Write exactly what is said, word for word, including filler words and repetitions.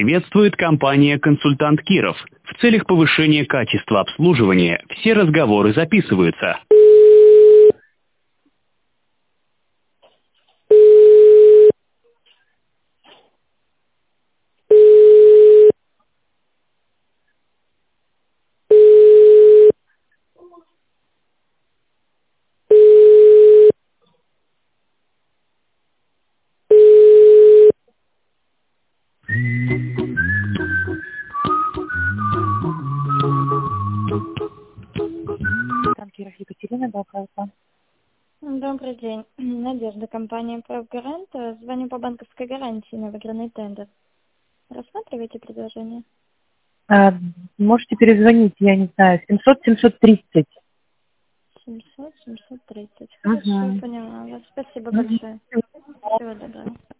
Приветствует компания «Консультант Киров». В целях повышения качества обслуживания все разговоры записываются. Киров Екатерина, да, пожалуйста. Добрый день. Надежда, компания «Профгарант». Звоню по банковской гарантии на выигранный тендер. Рассматриваете предложение? А, можете перезвонить, я не знаю, семьсот семьсот тридцать. семьсот семьсот тридцать. Хорошо, Угу. поняла вас. Спасибо Угу. большое. Всего доброго.